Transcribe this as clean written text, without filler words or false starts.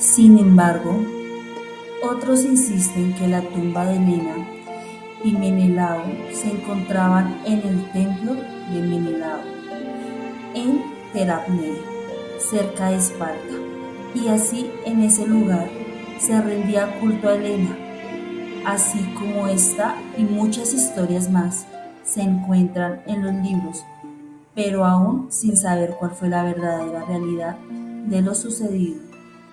Sin embargo, otros insisten que la tumba de Helena y Menelao se encontraban en el templo de Menelao, en Terapnea, cerca de Esparta, y así en ese lugar se rendía culto a Helena, así como esta y muchas historias más se encuentran en los libros, pero aún sin saber cuál fue la verdadera realidad de lo sucedido.